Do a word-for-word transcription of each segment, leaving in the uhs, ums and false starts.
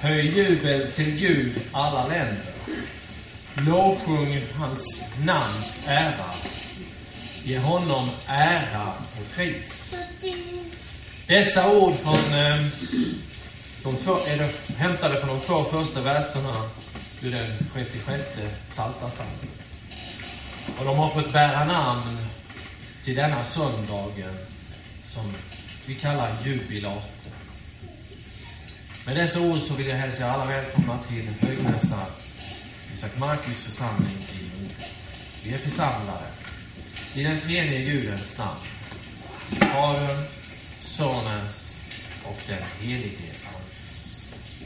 Höj jubel till Gud alla länder. Lovsjung hans namns ära. Ge honom ära och pris. Dessa ord från eh, de två, är det hämtade från de två första verserna ur den sjuttiosjätte Psaltarpsalmen. Och de har fått bära namn till denna söndagen som vi kallar jubilaten. Med dessa ord så vill jag hälsa alla välkomna till högmässa i Sankt Markus församling i Norden. Vi är församlade i den treenige Gudens namn. Fadern, Sonens och den helige Andes.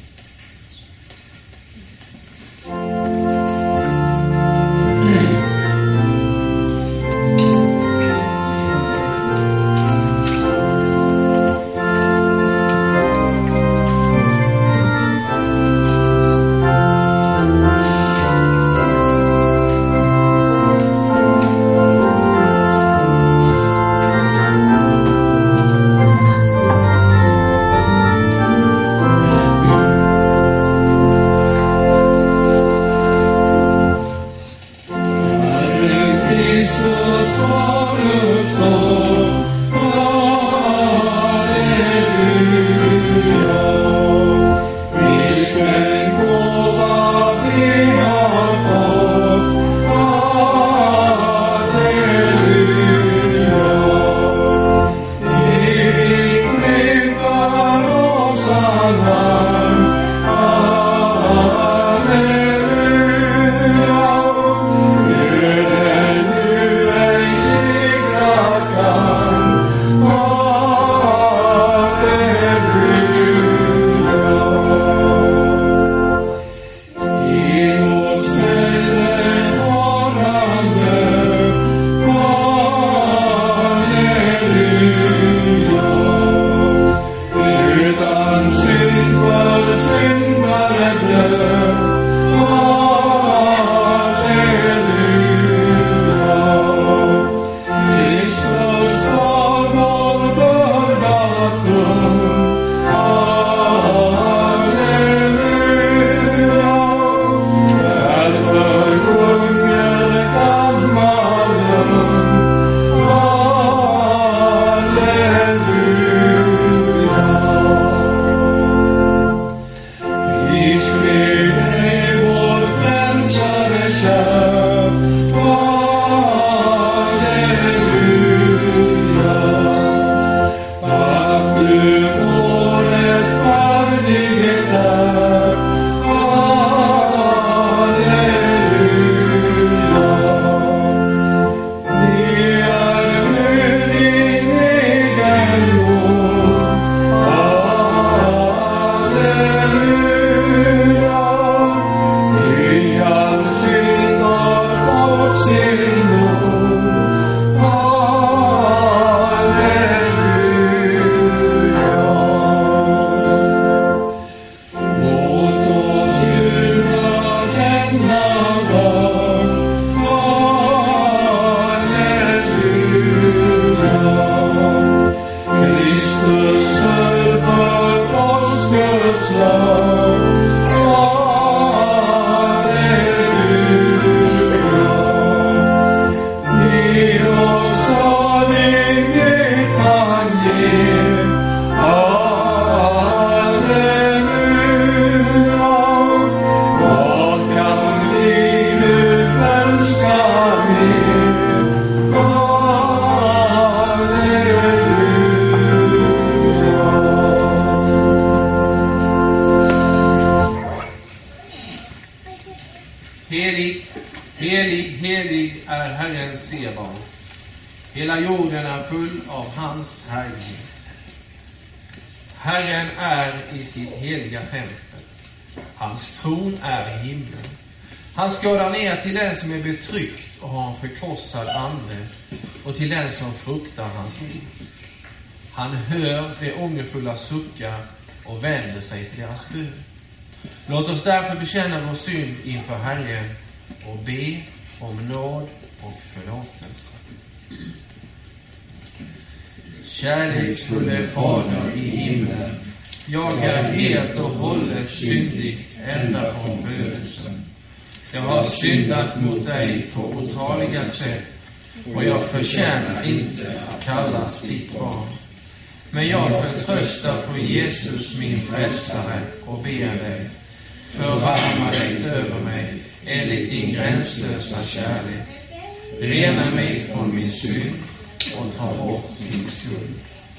Hela jorden är full av hans härlighet. Herren är i sitt heliga tempel. Hans tron är i himlen. Han skådar ner till den som är betryckt och har en förkrossad ande, och till den som fruktar hans ord. Han hör de ångerfulla suckar och vänder sig till deras bön. Låt oss därför bekänna vår synd inför Herren och be om nåd och förlåtelse. Kärleksfulle Fader i himlen, Jag är helt och hållet syndig ända från födelsen. Jag har syndat mot dig på otaliga sätt, och jag förtjänar inte att kallas ditt barn. Men jag förtröstar på Jesus min frälsare och ber dig, förbarma dig över mig enligt din gränslösa kärlek. Rena mig från min synd och ta bort min skuld.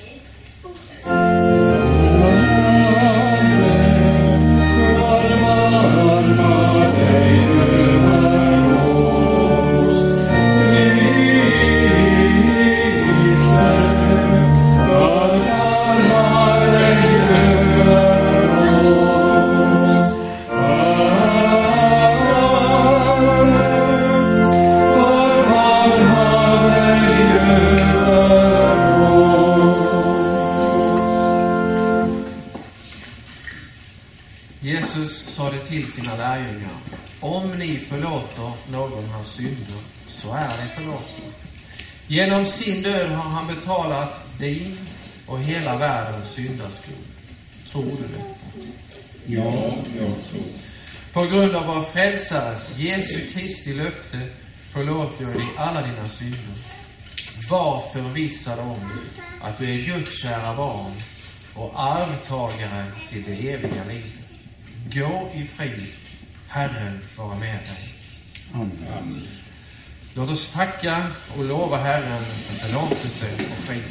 Till sina lärjungar: om ni förlåter någon hans synder, så är det förlåtna. Genom sin död har han betalat din och hela världens syndaskuld. Tror du detta? Ja, jag tror. På grund av vår frälsares Jesu Kristi löfte förlåter jag dig alla dina synder. Var förvissad om att du är Guds kära barn och arvtagare till det eviga livet. Gå i frid, Herren vara med dig. Amen. Låt oss tacka och lova Herren för förlåtelse och frid.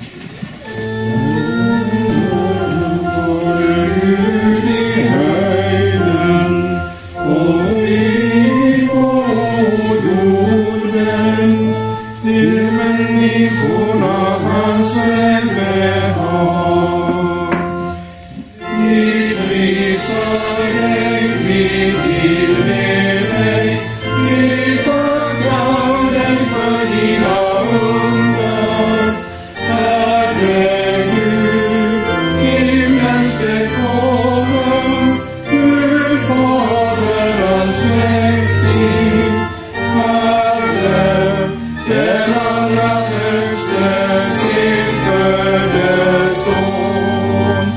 Till människorna hans välbehag. Vi prisar dig, vi tillber dig, vi tackar dig för dina under. Herre Gud, himmelske konung, Gud Fader allsmäktig, Herre, den allra högste enfödde Son,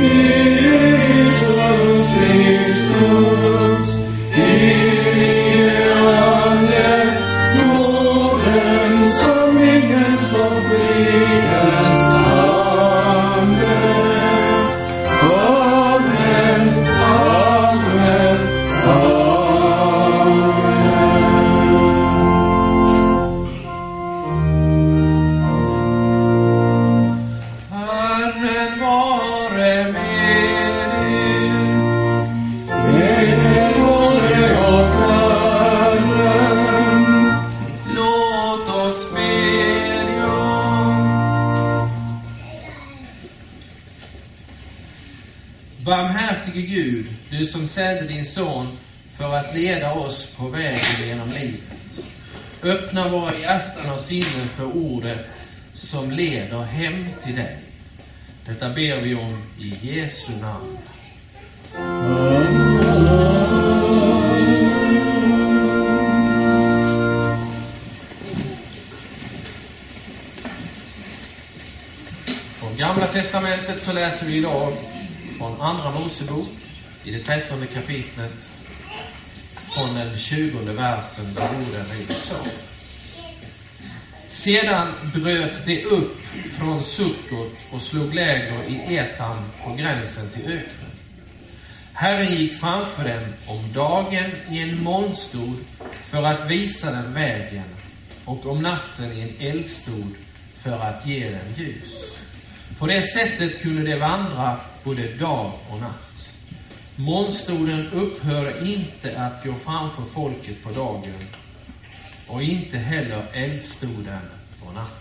Jesus Kristus, helige Ande, nåden som ingen som fridens Ande. Amen, amen, amen. Herren vare med er. Med våre och Herren. Låt oss bedja. Barmhärtige Gud, du som sände din son för att leda oss på vägen genom livet. Öppna våra hjärtan och sinnen för ordet som leder hem till dig. Detta ber vi om i Jesu namn. Från Gamla testamentet så läser vi idag från Andra Mosebok i det trettonde kapitlet, från den tjugonde versen, där orden lyder så. Sedan bröt de upp från Sukkot och slog läger i Etam på gränsen till öknen. Herren gick framför dem om dagen i en molnstod för att visa dem vägen, och om natten i en eldstod för att ge dem ljus. På det sättet kunde de vandra både dag och natt. Molnstoden upphörde inte att gå framför folket på dagen, och inte heller eldstoden på natten.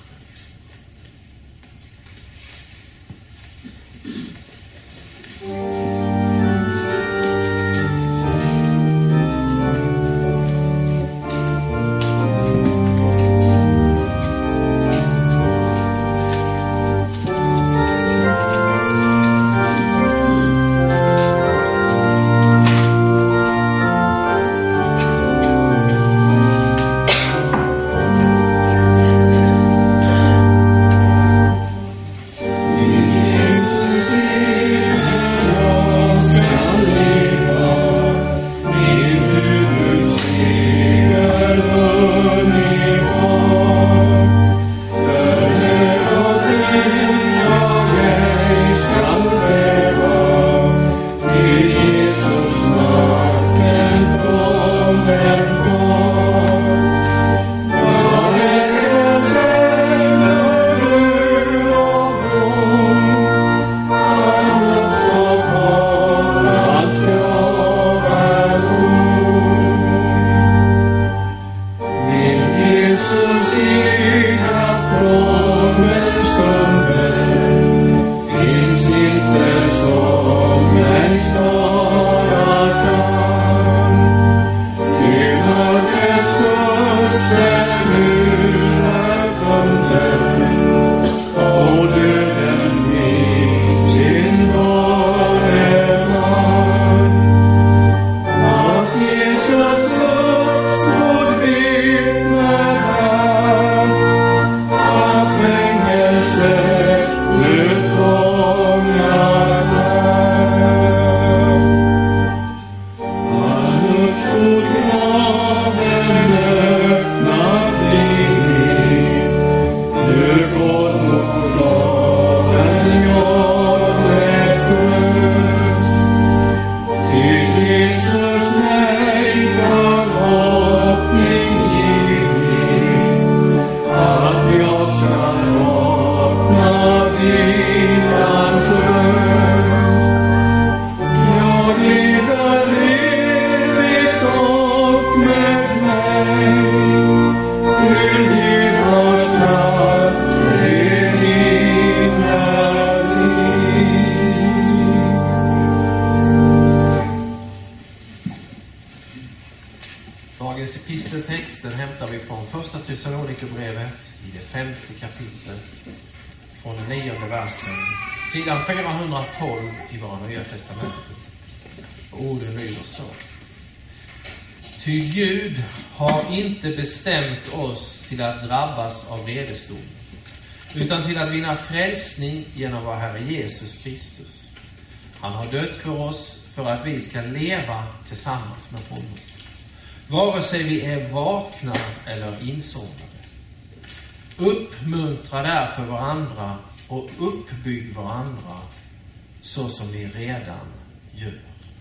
i det femte kapitlet från den nionde versen, sidan fyrahundratolv i våra Nya testamentet. Och orden lyder så: Ty Gud har inte bestämt oss till att drabbas av vredesdom, utan till att vinna frälsning genom vår Herre Jesus Kristus. Han har dött för oss för att vi ska leva tillsammans med honom, vare sig vi är vakna eller insomnade. Uppmuntra därför varandra och uppbygg varandra så som ni redan gör.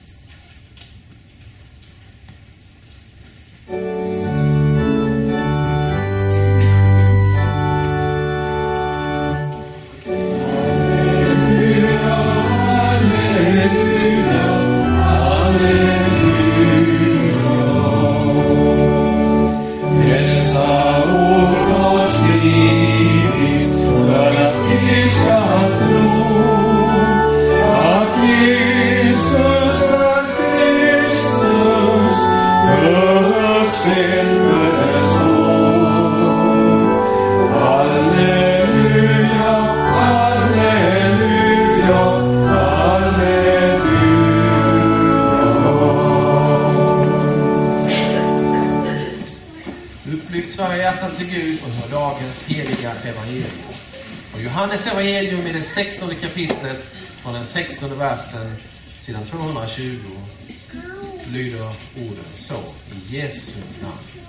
Johannes evangelium i det sextonde kapitlet från den sextonde versen sidan tvåhundratjugo lyder orden så i Jesu namn.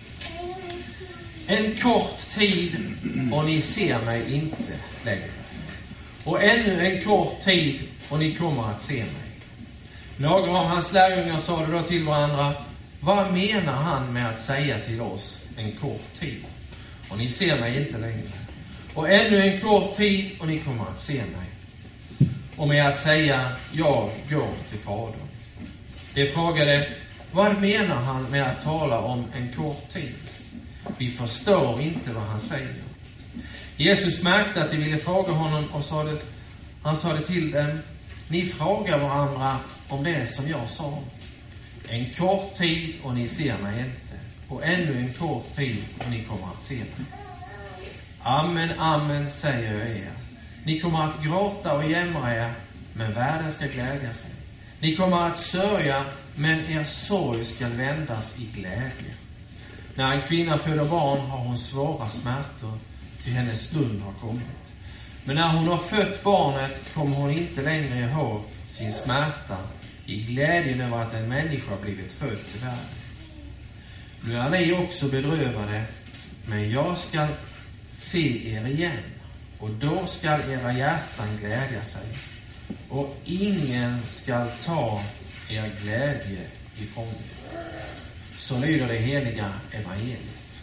En kort tid och ni ser mig inte längre. Och ännu en kort tid och ni kommer att se mig. Några av hans lärjungar sa då till varandra: vad menar han med att säga till oss en kort tid och ni ser mig inte längre? Och ännu en kort tid och ni kommer att se mig. Och med att säga, jag går till Fadern. De frågade, vad menar han med att tala om en kort tid? Vi förstår inte vad han säger. Jesus märkte att de ville fråga honom och sa det, han sa det till dem: ni frågar varandra om det som jag sa. En kort tid och ni ser mig inte. Och ännu en kort tid och ni kommer att se mig. Amen, amen, säger jag er. Ni kommer att gråta och jämra er, men världen ska glädja sig. Ni kommer att sörja, men er sorg ska vändas i glädje. När en kvinna föder barn har hon svåra smärtor, till hennes stund har kommit. Men när hon har fött barnet kommer hon inte längre ihåg sin smärta i glädjen över att en människa blivit född till världen. Nu är ni också bedrövade, men jag ska se er igen, och då ska era hjärtan glädja sig, och ingen ska ta er glädje ifrån er. Så lyder det heliga evangeliet.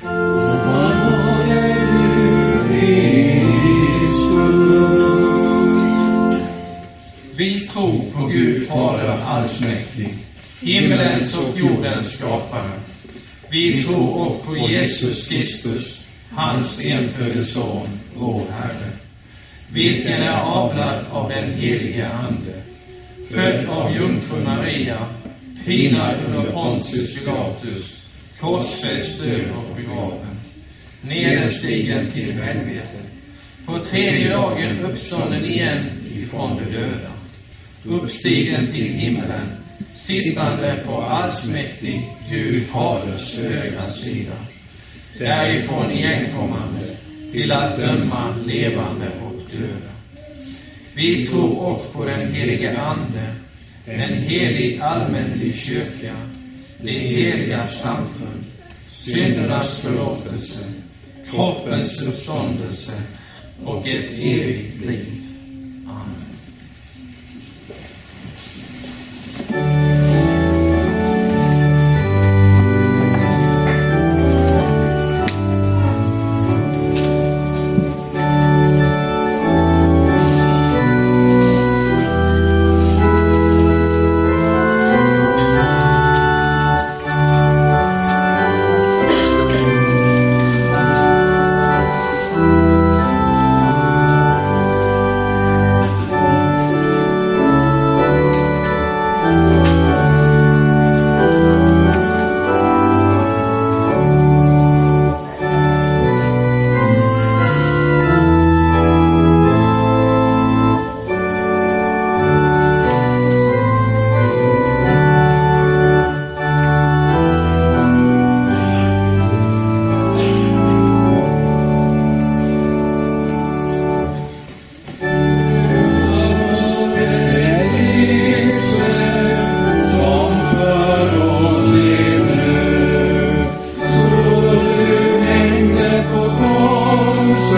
Vi tror på Gud Fader allsmäktig, himmelens och jordens skapare. Vi tror också på Jesus Kristus, hans enfödde son, vår Herre, vilken är avlad av den helige Ande, född av jungfru Maria, pinad under Pontius Pilatus, korsfäst, död och begraven, nederstigen till helvetet, på tredje dagen uppstånden igen ifrån de döda, uppstigen till himmelen, sittande på allsmäktig Gud Faders högra sida, därifrån igenkommande till att döma levande och döda. Vi tror också på den helige Ande, en helig allmänlig kyrka, det heliga samfund, syndernas förlåtelse, kroppens uppståndelse och ett evigt liv. Amen.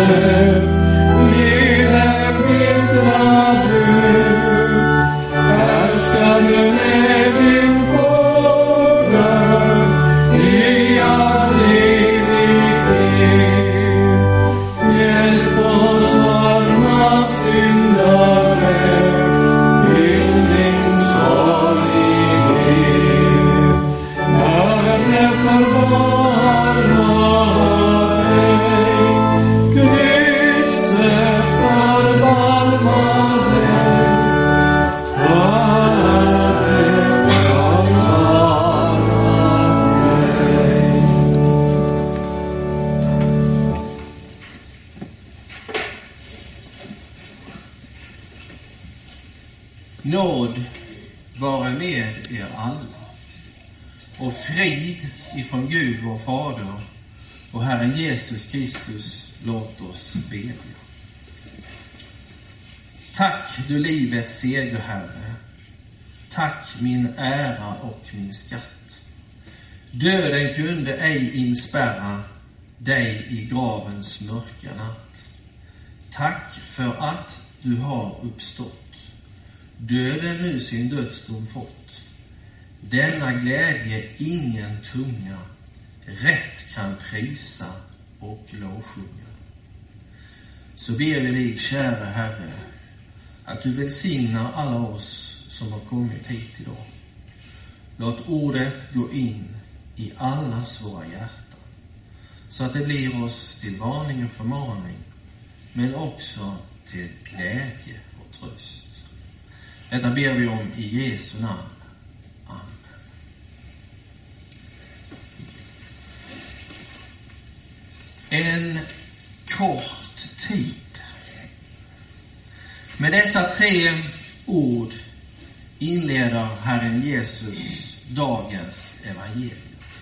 Nåd vare med er alla, och frid ifrån Gud vår Fader och Herren Jesus Kristus, låt oss bedja. Tack du livets segerherre, tack min ära och min skatt. Döden kunde ej inspärra dig i gravens mörka natt. Tack för att du har uppstått. Döden nu sin dödsdom fått. Denna glädje ingen tunga rätt kan prisa och lovsjunga. Så ber vi dig, kära Herre, att du välsignar alla oss som har kommit hit idag. Låt ordet gå in i allas våra hjärtan, så att det blir oss till varning och förmaning, men också till glädje och tröst. Detta ber vi om i Jesu namn. Amen. En kort tid. Med dessa tre ord inleder Herren Jesus dagens evangelium.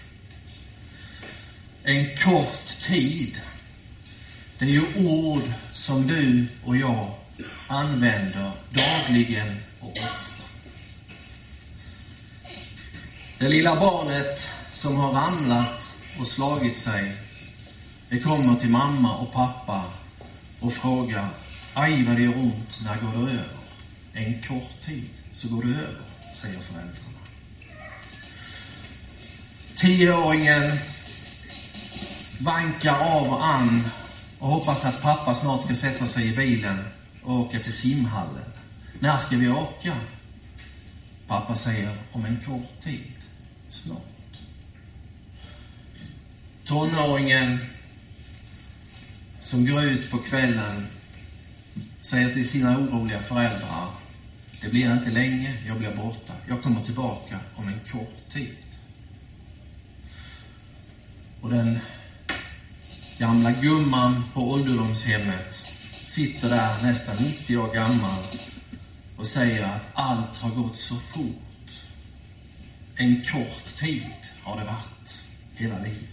En kort tid. Det är ju ord som du och jag använder dagligen och ofta. Det lilla barnet som har ramlat och slagit sig, det kommer till mamma och pappa och frågar: aj vad det gör ont, när går det över? En kort tid så går det över, säger föräldrarna. Tioåringen vankar av och an och hoppas att pappa snart ska sätta sig i bilen och åka till simhallen. När ska vi åka? Pappa säger: om en kort tid, snart. Tonåringen som går ut på kvällen säger till sina oroliga föräldrar: det blir inte länge, jag blir borta. Jag kommer tillbaka om en kort tid. Och den gamla gumman på ålderdomshemmet sitter där nästan nittio år gammal och säger att allt har gått så fort. En kort tid har det varit hela livet.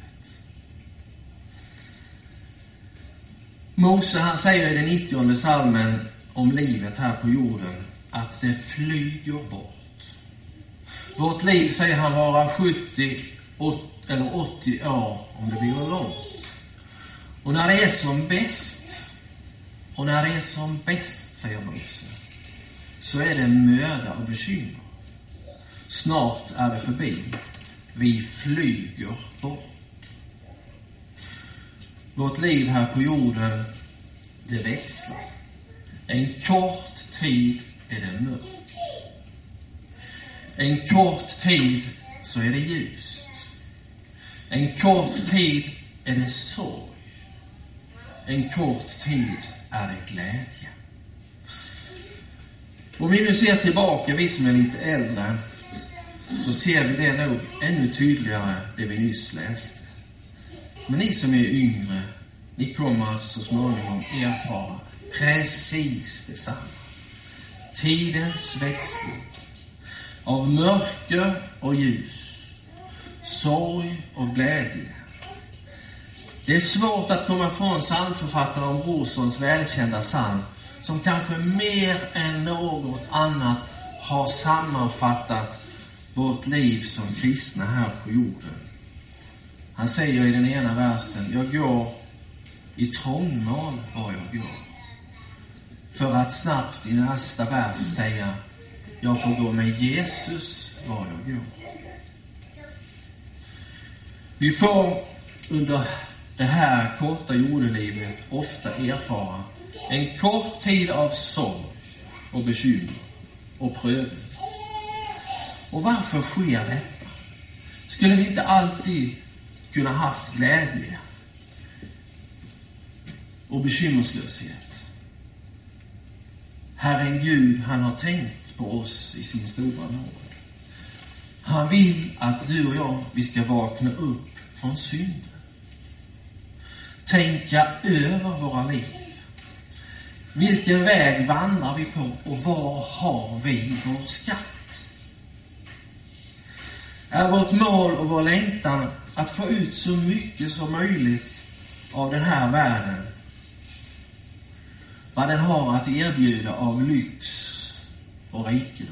Mose, han säger i den nittionde salmen om livet här på jorden att det flyger bort. Vårt liv, säger han, vara sjuttio eller åttio år om det blir långt. Och när det är som bäst, och när det är som bäst, säger Mose, så är det möda och bekymmer. Snart är det förbi. Vi flyger bort. Vårt liv här på jorden, det växlar. En kort tid är det mörkt. En kort tid så är det ljust. En kort tid är det sorg. En kort tid är det glädje. Om vi nu ser tillbaka, vi som är lite äldre, så ser vi det nog ännu tydligare, det vi nyss läste. Men ni som är yngre, ni kommer så småningom erfara precis detsamma. Tidens växling av mörker och ljus, sorg och glädje. Det är svårt att komma från psalmförfattaren Brorssons välkända psalm, som kanske mer än något annat har sammanfattat vårt liv som kristna här på jorden. Han säger i den ena versen: jag går i trångmål var jag går. För att snabbt i nästa vers säga, jag får gå med Jesus var jag går. Vi får under det här korta jordelivet ofta erfara en kort tid av sorg och bekymmer och prövning. Och varför sker detta? Skulle vi inte alltid kunna haft glädje och bekymmerslöshet? Herren Gud, han har tänkt på oss i sin stora nåd. Han vill att du och jag, vi ska vakna upp från synden. Tänka över våra liv. Vilken väg vandrar vi på och var har vi vår skatt? Är vårt mål och vår längtan att få ut så mycket som möjligt av den här världen? Vad den har att erbjuda av lyx och rikedom.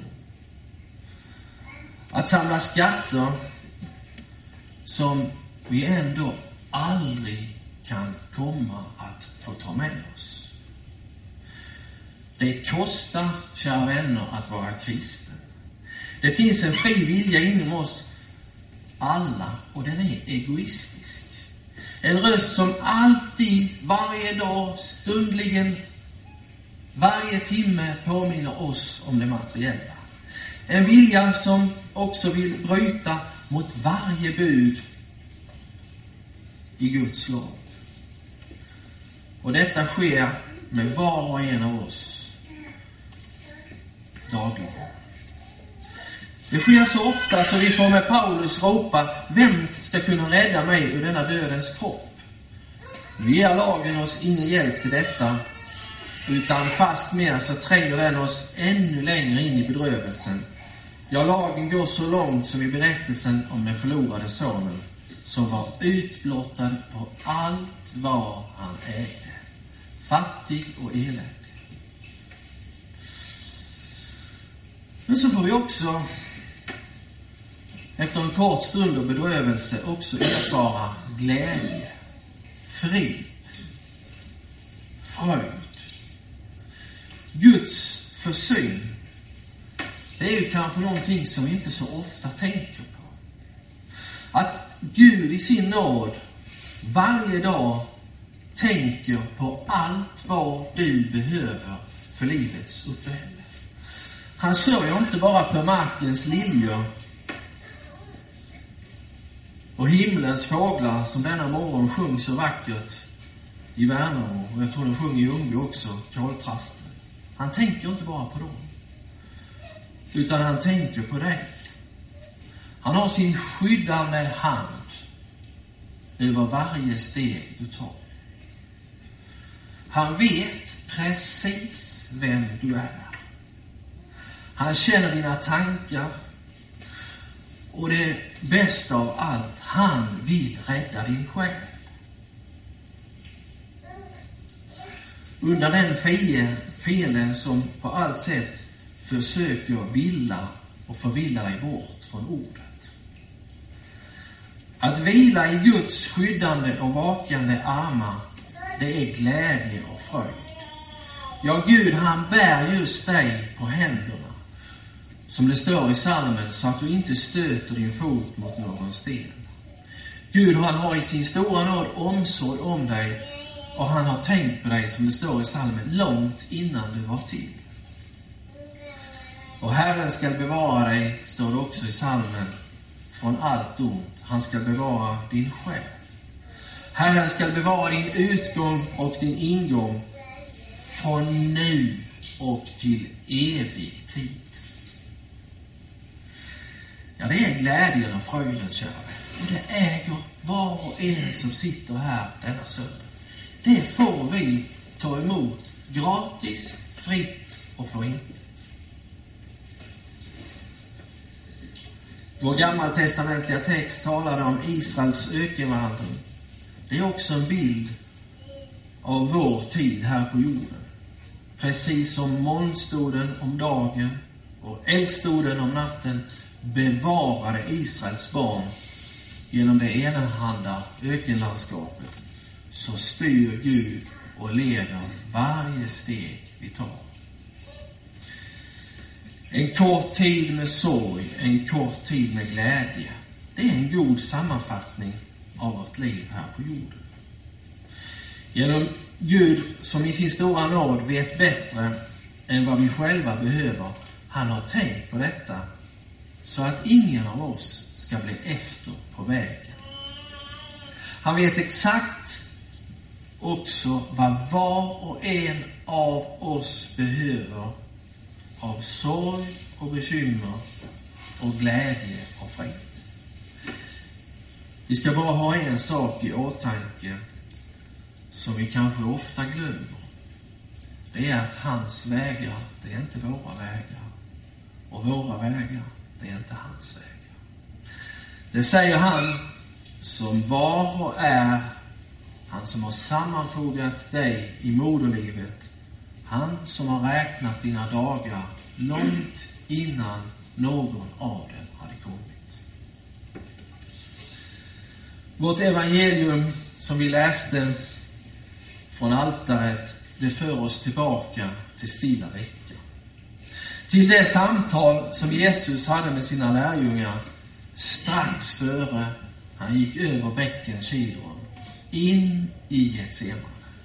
Att samla skatter som vi ändå aldrig kan komma att få ta med oss. Det kostar, kära vänner, att vara kristen. Det finns en fri vilja inom oss alla och den är egoistisk. En röst som alltid, varje dag, stundligen, varje timme påminner oss om det materiella. En vilja som också vill bryta mot varje bud i Guds lag. Och detta sker med var och en av oss dagligen. Det sker så ofta så vi får med Paulus ropa, vem ska kunna rädda mig ur denna dödens kropp? Nu ger lagen oss ingen hjälp till detta, utan fast mer så tränger den oss ännu längre in i bedrövelsen. Ja, lagen går så långt som i berättelsen om den förlorade sonen, som var utblottad på allt vad han ägde. Fattig och eländig. Men så får vi också, efter en kort stund av bedrövelse, också erfara glädje, frid, fröjd. Guds försyn, det är ju kanske någonting som vi inte så ofta tänker på. Att Gud i sin nåd varje dag tänker på allt vad du behöver för livets uppehälle. Han sörjer inte bara för markens liljor och himlens fåglar som denna morgon sjöng så vackert i Värnamo, och jag tror de sjöng i Ljungby också, koltrasten. Han tänker inte bara på dem, utan han tänker på dig. Han har sin skyddande hand över varje steg du tar. Han vet precis vem du är. Han känner dina tankar. Och det bästa av allt, han vill rädda din själ. Under den fienden som på allt sätt försöker villa och förvilla dig bort från ordet. Att vila i Guds skyddande och vakande armar, det är glädje och fröjd. Ja, Gud, han bär just dig på händerna, som det står i psalmen, så att du inte stöter din fot mot någon sten. Gud, han har i sin stora nåd omsorg om dig, och han har tänkt på dig, som det står i psalmen, långt innan du var till. Och Herren ska bevara dig, står det också i psalmen, från allt ont. Han ska bevara din själ. Herren ska bevara din utgång och din ingång från nu och till evig tid. Ja, det är glädjen och fröjden, kära vän. Och det äger var och en som sitter här denna söndag. Det får vi ta emot gratis, fritt och för intet. Vår gammaltestamentliga text talade om Israels ökenvandring. Det är också en bild av vår tid här på jorden. Precis som molnstoden om dagen och eldstoden om natten bevarade Israels barn genom det enahanda ökenlandskapet, så styr Gud och leder varje steg vi tar. En kort tid med sorg, en kort tid med glädje. Det är en god sammanfattning av vårt liv här på jorden. Genom Gud, som i sin stora nåd vet bättre än vad vi själva behöver, han har tänkt på detta så att ingen av oss ska bli efter på vägen. Han vet exakt också vad var och en av oss behöver av sorg och bekymmer och glädje och frid. Vi ska bara ha en sak i åtanke som vi kanske ofta glömmer. Det är att hans vägar, det är inte våra vägar. Och våra vägar, det är inte hans vägar. Det säger han som var och är, han som har sammanfogat dig i moderlivet, han som har räknat dina dagar långt innan någon av dem hade kommit. Vårt evangelium som vi läste från altaret, det för oss tillbaka till stilla veckan. Till det samtal som Jesus hade med sina lärjungar strax före han gick över bäcken Kidron in i Getsemane.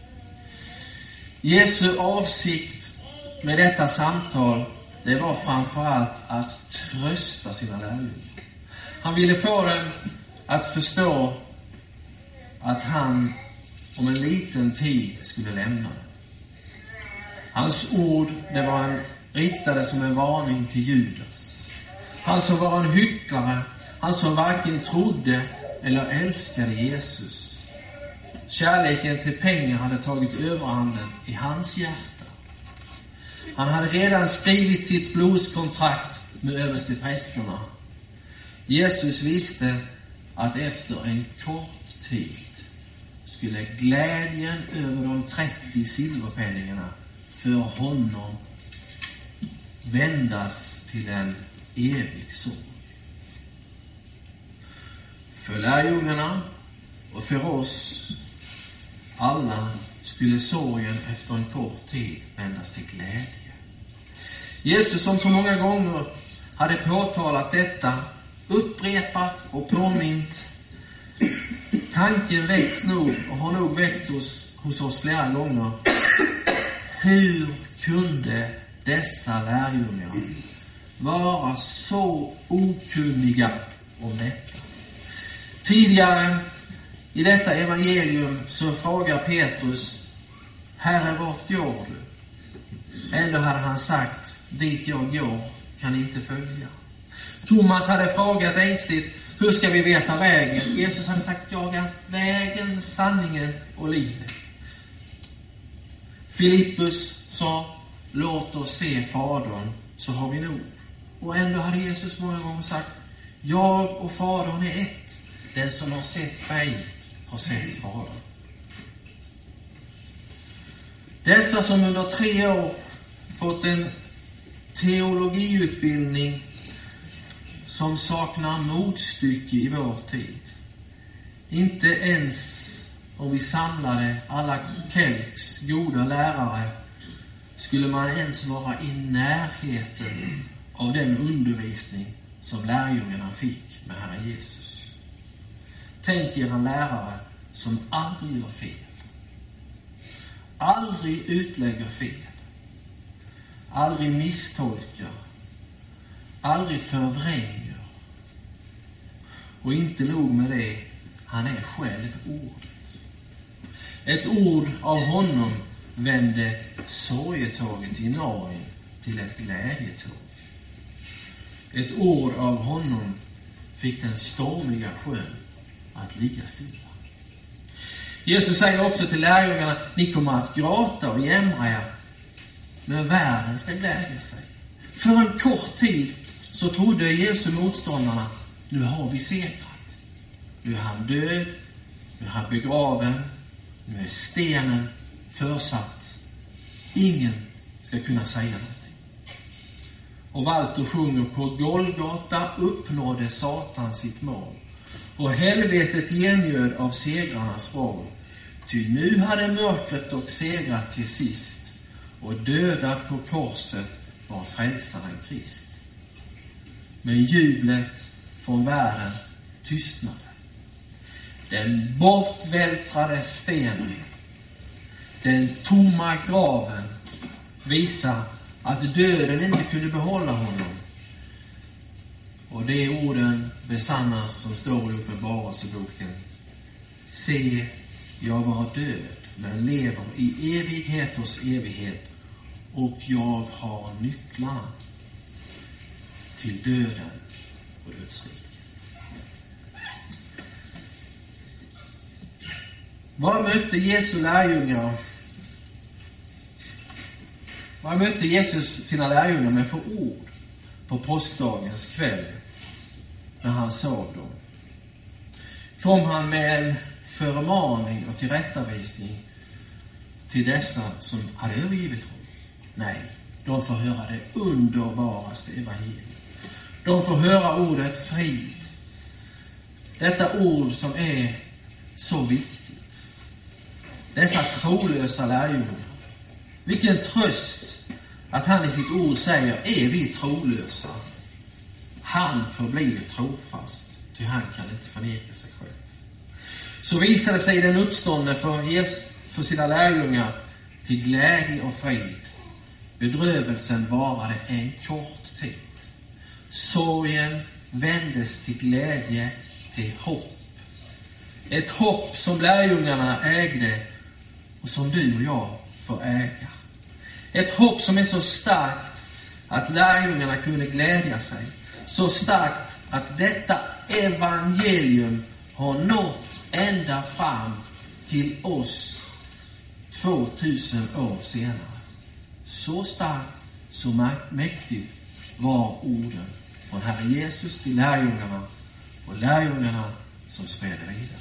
Jesu avsikt med detta samtal, det var framförallt att trösta sina lärjungar. Han ville få dem att förstå att han om en liten tid skulle lämna dem. Hans ord, det var en, riktade som en varning till Judas. Han som var en hycklare, han som varken trodde eller älskade Jesus. Kärleken till pengar hade tagit överhanden i hans hjärta. Han hade redan skrivit sitt blodskontrakt med översteprästerna. Jesus visste att efter en kort tid skulle glädjen över de trettio silverpenningarna för honom vändas till en evig sorg. För lärjungarna och för oss alla skulle sorgen efter en kort tid vändas till glädje. Jesus, som så många gånger hade påtalat detta, upprepat och påmint, tanken väcks nog och har nog väckt oss, hos oss flera gånger. Hur kunde dessa lärjungar vara så okunniga om detta? Tidigare i detta evangelium så frågar Petrus: Herre, vart går du? Ändå hade han sagt: dit jag går kan inte följa. Thomas hade frågat ängsligt: hur ska vi veta vägen? Jesus hade sagt: jag är vägen, sanningen och livet. Filippus sa: låt oss se Fadern, så har vi nog. Och ändå hade Jesus många gånger sagt: jag och Fadern är ett. Den som har sett mig har sett Fadern. Dessa som under tre år fått en teologiutbildning som saknar motstycke i vår tid. Inte ens om vi samlade alla Kelks goda lärare skulle man ens vara i närheten av den undervisning som lärjungarna fick med Herre Jesus. Tänk er en lärare som aldrig gör fel. Aldrig utlägger fel. Aldrig misstolkar. Aldrig förvränger. Och inte nog med det, han är själv ordet. Ett ord av honom vände sorgetåget i Nain till ett glädjetåg. Ett ord av honom fick den stormiga sjön att ligga stilla. Jesus säger också till lärjungarna: ni kommer att gråta och jämra er, men världen ska glädja sig. För en kort tid så trodde Jesu motståndarna: nu har vi segrat. Nu är han död, nu är han begraven, nu är stenen försatt. Ingen ska kunna säga någonting. Och Walter sjunger: på Golgata uppnådde Satan sitt mål, och helvetet gengöd av segrarnas roll. Ty nu hade mörkret och segrat till sist, och dödad på korset var frälsaren Krist. Men jublet från världen tystnade. Den bortvältrade stenen, den tomma graven, visar att döden inte kunde behålla honom. Och det orden besannas som står i Uppenbarelseboken. Se, jag var död, men lever i evigheters evighet, och jag har nycklarna till döden och dödsriket. Vad mötte Jesu lärjungar? Vad mötte Jesus sina lärjungar med för ord på påskdagens kväll när han såg dem? Kom han med en förmaning och tillrättavisning till dessa som hade övergivit honom? Nej, de får höra det underbaraste evangeliet. De får höra ordet frid. Detta ord som är så viktigt. Dessa trolösa lärjungar. Vilken tröst att han i sitt ord säger, är vi trolösa? Han förblir trofast, ty han kan inte förneka sig själv. Så visade sig den uppståndne för, Jesus, för sina lärjungar till glädje och frid. Bedrövelsen varade en kort tid. Sorgen vändes till glädje, till hopp. Ett hopp som lärjungarna ägde och som du och jag får äga. Ett hopp som är så starkt att lärjungarna kunde glädja sig. Så starkt att detta evangelium har nått ända fram till oss tvåtusen år senare. Så starkt, så mäktigt var orden från Herre Jesus till lärjungarna, och lärjungarna som spred vidare.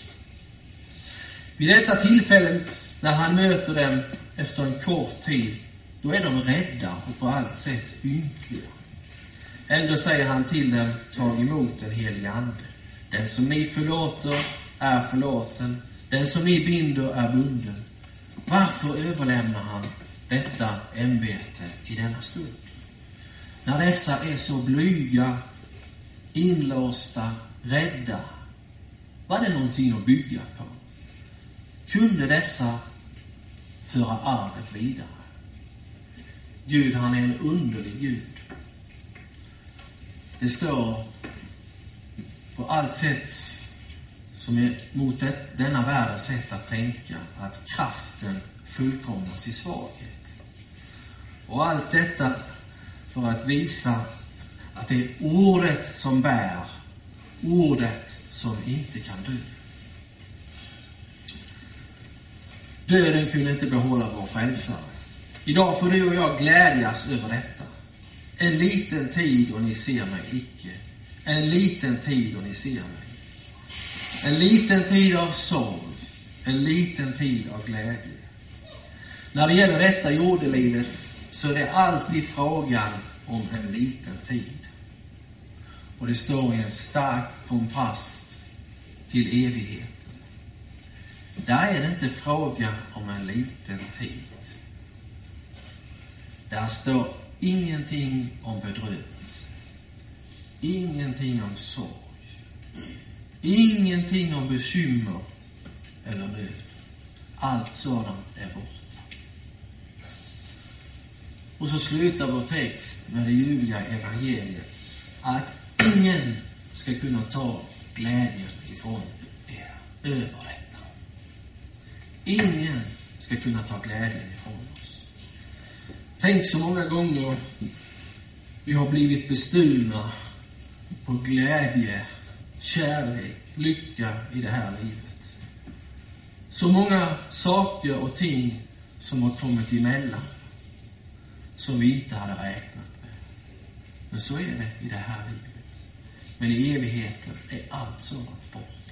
Vid detta tillfälle, när han möter dem efter en kort tid, då är de rädda och på allt sätt ynkliga. Ändå säger han till dem, tag emot den helige ande. Den som ni förlåter är förlåten, den som ni binder är bunden. Varför överlämnar han detta ämbete i denna stund? När dessa är så blyga, inlåsta, rädda, var det någonting att bygga på? Kunde dessa föra arvet vidare? Gud, han är en underlig Gud. Det står på allt sätt som är mot det, denna världens sätt att tänka, att kraften fullkomnas i svaghet. Och allt detta för att visa att det är ordet som bär, ordet som inte kan dö. Döden kunde inte behålla vår frälsare. Idag får du och jag glädjas över detta. En liten tid och ni ser mig icke. En liten tid och ni ser mig. En liten tid av sorg. En liten tid av glädje. När det gäller detta jordelivet så är det alltid frågan om en liten tid. Och det står i en stark kontrast till evigheten. Där är det inte fråga om en liten tid. Där står ingenting om bedrövelse. Ingenting om sorg. Ingenting om bekymmer eller nöd. Allt sådant är borta. Och så slutar vår text med det ljuvliga evangeliet. Att ingen ska kunna ta glädjen ifrån er över detta. Ingen ska kunna ta glädjen ifrån oss. Tänk så många gånger vi har blivit bestulna på glädje, kärlek, lycka i det här livet. Så många saker och ting som har kommit emellan som vi inte hade räknat med. Men så är det i det här livet. Men i evigheten är allt sådant borta.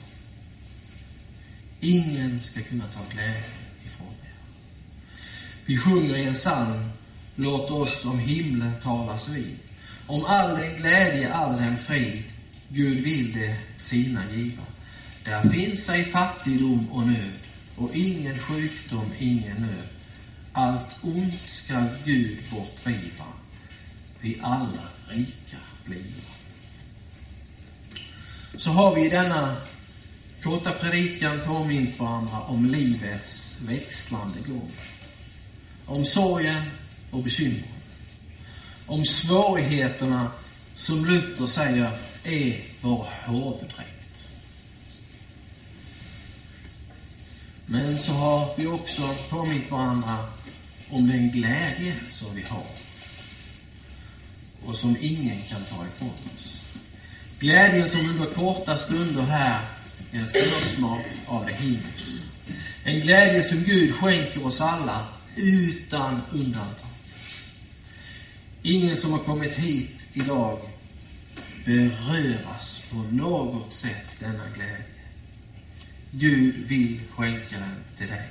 Ingen ska kunna ta glädje ifrån er. Vi sjunger i en psalm: låt oss om himlen talas vid. Om all den glädje, all den frid, Gud vill det sina giva. Där finns ej fattigdom och nöd. och ingen sjukdom, ingen nöd. Allt ont ska Gud bortriva, vi alla rika blir. Så har vi i denna korta predikan påmint varandra om livets växlande gång. Om sorgen och bekymmer. Om svårigheterna som Luther säger är vår hovdräkt. Men så har vi också påmint varandra om den glädje som vi har och som ingen kan ta ifrån oss. Glädjen som under korta stunder här är en försmak av det himmelska. En glädje som Gud skänker oss alla utan undantag. Ingen som har kommit hit idag berövas på något sätt denna glädje. Gud vill skänka den till dig.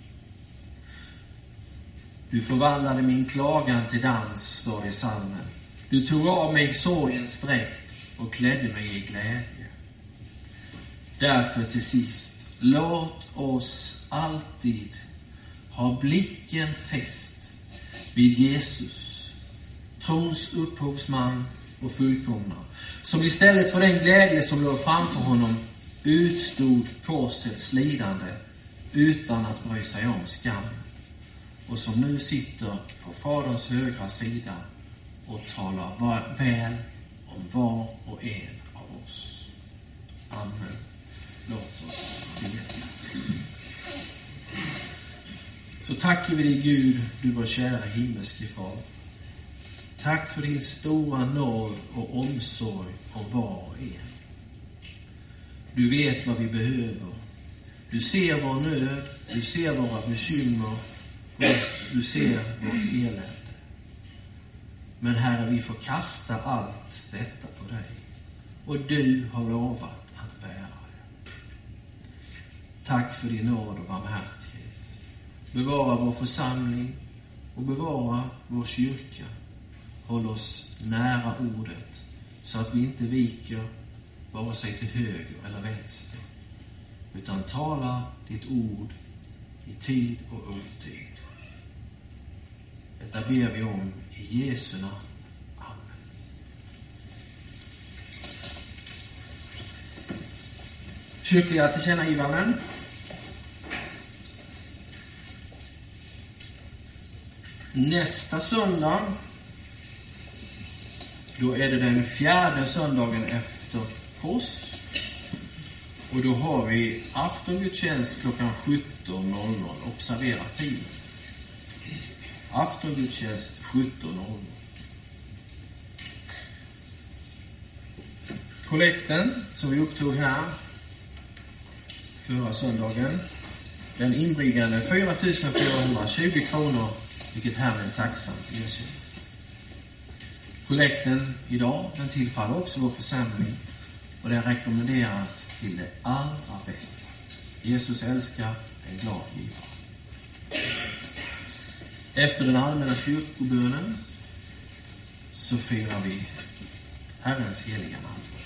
Du förvandlade min klagan till dans, står det i psalmen. Du tog av mig sorgens dräkt och klädde mig i glädje. Därför till sist, låt oss alltid ha blicken fäst vid Jesus, trons upphovsman och fullkomna, som istället för den glädje som låg framför honom utstod korsets lidande utan att bry sig om skam, och som nu sitter på Faderns högra sida och talar väl om var och en av oss. Amen. Låt oss be. Så tackar vi dig, Gud, du vår kära himmelske far. Tack för din stora nåd och omsorg om var och en. Du vet vad vi behöver. Du ser vår nöd, du ser våra bekymmer och du ser vårt elände. Men Herre, vi får kasta allt detta på dig. Och du har lovat att bära det. Tack för din nåd och barmhärtighet. Bevara vår församling och bevara vår kyrka. Håll oss nära ordet så att vi inte viker vare sig till höger eller vänster, utan tala ditt ord i tid och otid. Detta ber vi om i Jesu namn. Amen. Kyrkliga tillkännagivanden. Nästa söndag, då är det den fjärde söndagen efter påsk. Och då har vi aftongudstjänst klockan sjutton noll noll. Observera tiden. Aftongudstjänst sjutton noll noll. Kollekten som vi upptog här förra söndagen, den inbringade fyra tusen fyrahundratjugo kronor, vilket Herren tacksamt erkänns. Kollekten idag, den tillfaller också vår församling och den rekommenderas till det allra bästa. Jesus älskar en glad givare. Efter den allmänna kyrkobönen så firar vi Herrens heliga nattvard.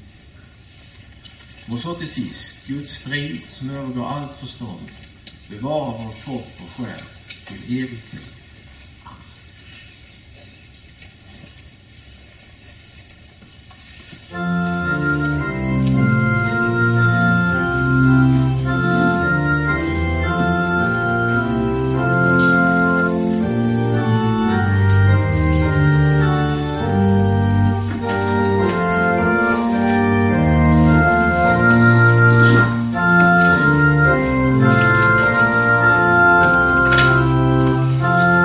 Och så till sist, Guds frid som övergår allt förstånd bevarar vår kropp och själ till evigt liv. Amen.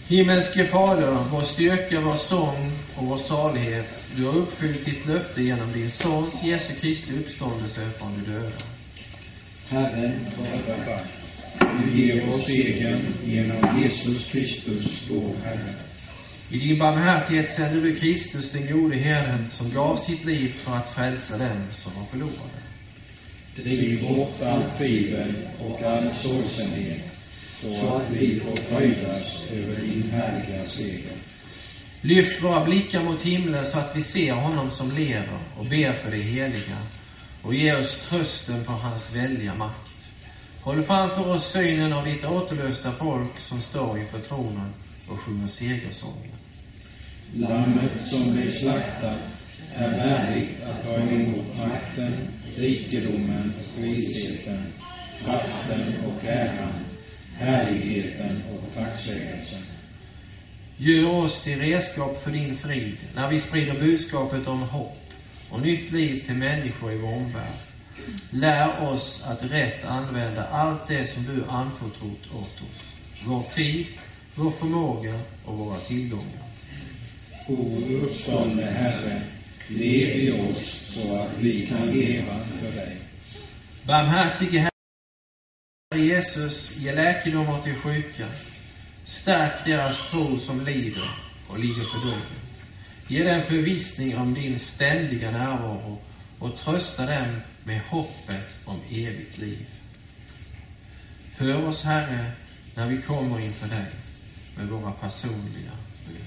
Himmelske Fader, vår styrka, vår sång och vår salighet, du har uppfyllt ditt löfte genom din Sons Jesu Kristi uppståndelse från de döda. Herre, vara tack. Du ger oss segern genom Jesus Kristus, vår Herre. I din barmhärtighet sände du Kristus, den gode Herren, som gav sitt liv för att frälsa dem som var förlorade. Driv bort allt tvivel och all sorgsenhet, så att vi får fröjdas över din härliga seger. Lyft våra blickar mot himlen så att vi ser honom som lever och ber för det heliga, och ge oss trösten på hans väldiga makt. Håll framför oss synen av ditt återlösta folk som står inför tronen och sjunger segersånger. Lammet som blev slaktat är värdigt att ta emot makten, rikedomen och visheten, kraften och äran, härligheten och tacksägelsen. Gör oss till redskap för din frid när vi sprider budskapet om hopp och nytt liv till människor i vår omvärld. Lär oss att rätt använda allt det som du anförtrott åt oss. Vår tid, vår förmåga och våra tillgångar. O uppståndne Herre, lev i oss så att vi kan leva för dig. Barmhärtige Herre Jesus, ge läkedom åt de sjuka. Stärk deras tro som lider och ligger för döden. Ge dem förvissning om din ständiga närvaro och trösta dem med hoppet om evigt liv. Hör oss, Herre, när vi kommer inför dig med våra personliga bön.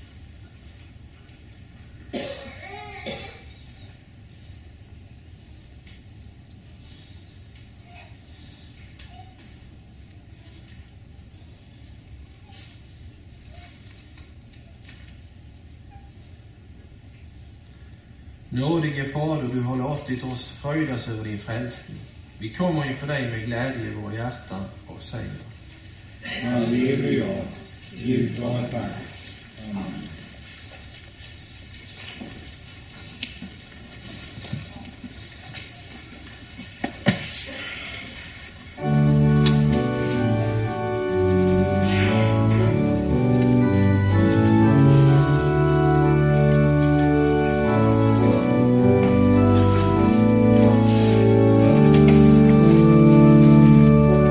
Nådige Fader, du har låtit oss fröjdas över din frälsning. Vi kommer inför dig med glädje i våra hjärtan och säger: Halleluja, Gud vare tack. Amen.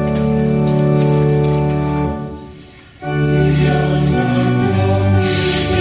Ja,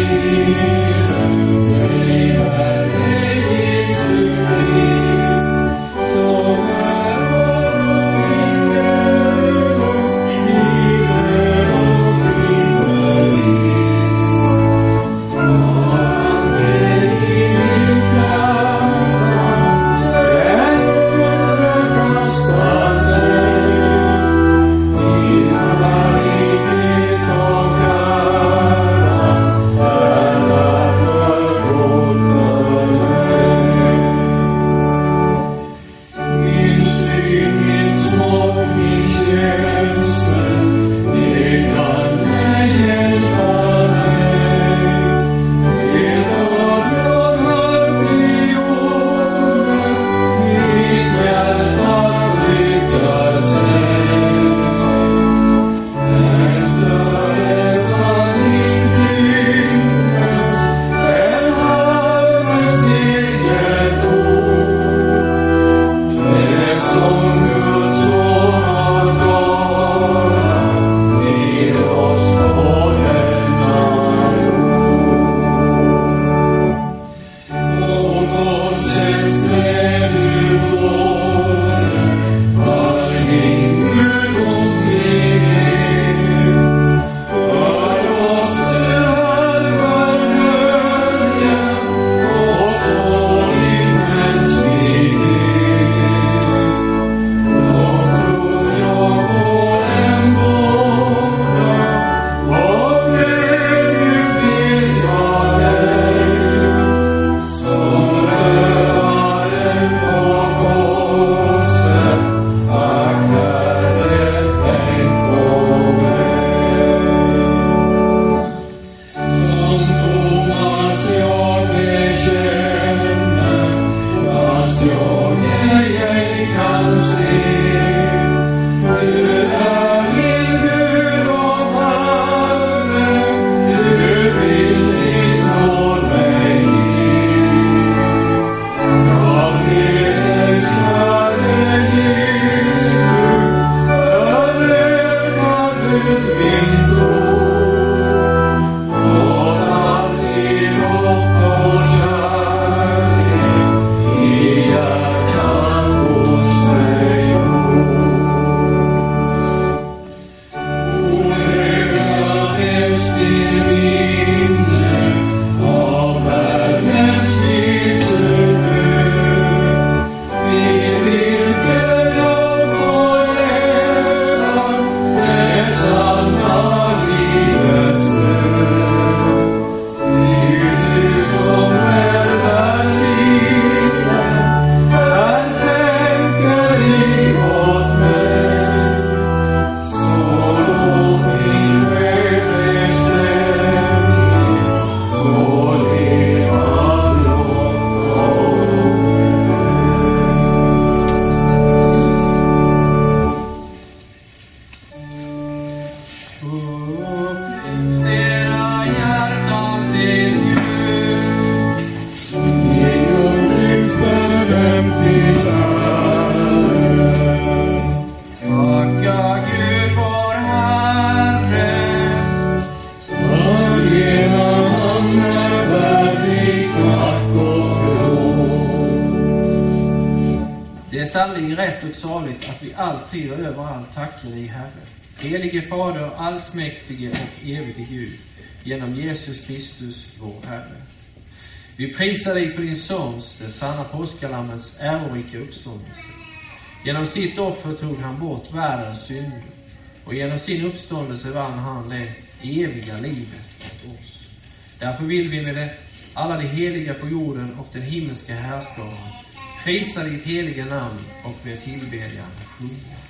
Sannerligen rätt och saligt att vi alltid och överallt tackar dig, Herre. Helige Fader, allsmäktige och evige Gud, genom Jesus Kristus, vår Herre. Vi prisar dig för din sons, det sanna påskalammets ärorika uppståndelse. Genom sitt offer tog han bort världens synder, och genom sin uppståndelse vann han det eviga livet åt oss. Därför vill vi med det, alla de heliga på jorden och den himmelska härskaran, prisa ditt heliga namn och med tillbedjan sjunga.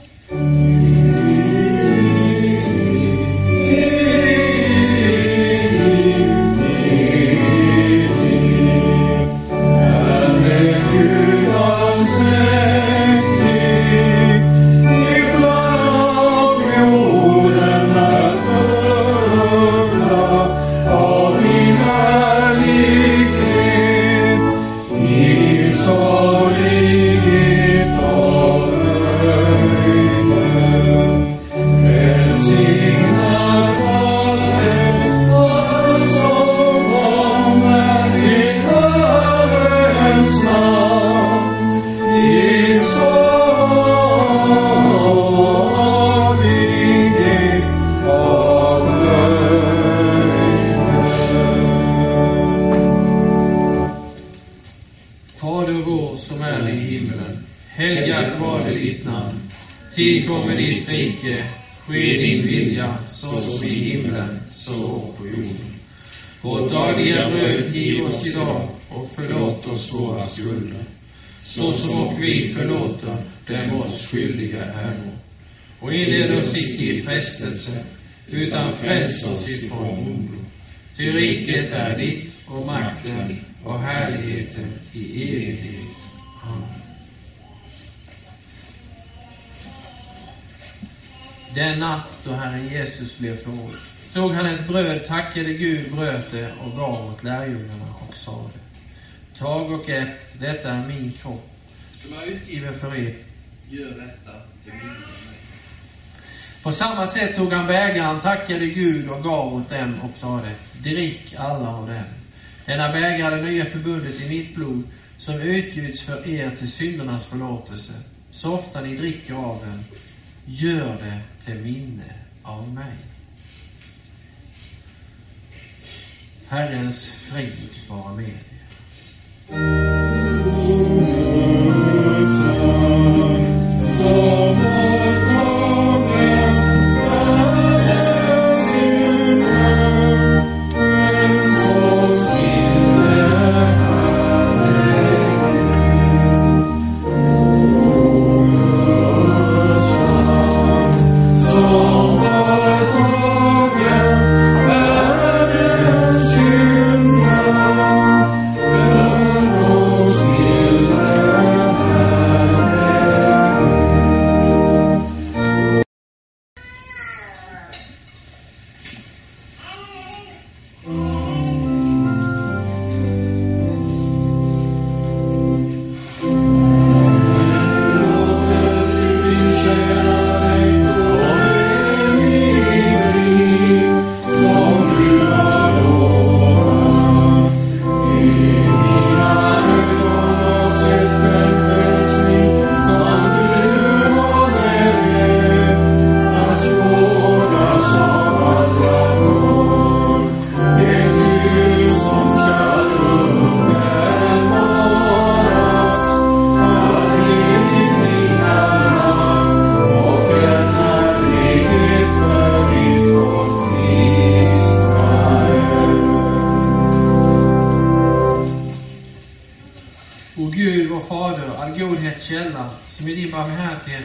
Tillkommer ditt rike, ske din vilja, så som i himlen, så på jorden. Vårt dagliga bröd giv oss idag, och förlåt oss våra skulder, så som och vi förlåter dem oss skyldiga äro. Och inled oss icke i frestelse, utan fräls oss ifrån ondo. Ty riket är ditt, och makten och härligheten i evighet. Amen. Den natt då Herren Jesus blev förrådd, tog han ett bröd, tackade Gud, bröt det och gav åt lärjungarna och sade: tag och ät, detta är min kropp, som är utgiven för er. Gör detta till minne av mig. På samma sätt tog han bägaren, tackade Gud och gav åt dem och sade: drick alla av den. Denna bägare, det nya förbundet i mitt blod, som utgjuts för er till syndernas förlåtelse. Så ofta ni dricker av den, gör det till minne av mig. Herrens frid vara med er.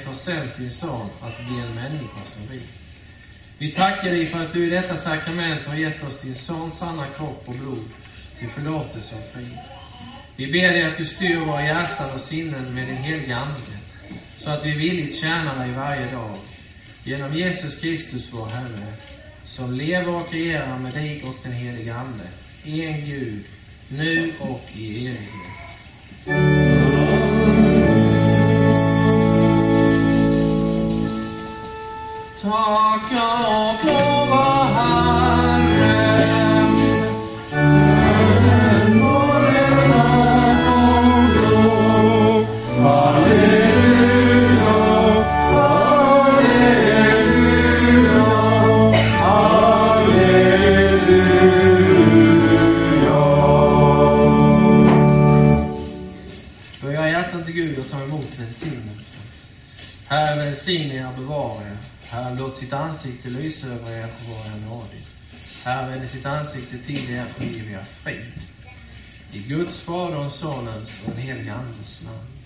har sänt din son att bli en människa som vi. Vi tackar dig för att du i detta sakrament har gett oss din sons sanna kropp och blod till förlåtelse och frid. Vi ber dig att du styr våra hjärtan och sinnen med din heliga ande, så att vi villigt tjänar dig varje dag. Genom Jesus Kristus vår Herre, som lever och regerar med dig och den heliga ande, en Gud, nu och i evighet. Tacka och lova Herren, Herren vare tack och lov. Halleluja, halleluja, halleluja. Böja hjärtan till Gud och ta emot välsignelsen. Herre, välsigne er och bevara er. Herre, låt sitt ansikte lysa över er och vara er nådig. Herre, vänder sitt ansikte till er och giv er frid. I Guds, Faderns, Sonens och den helige Andes namn.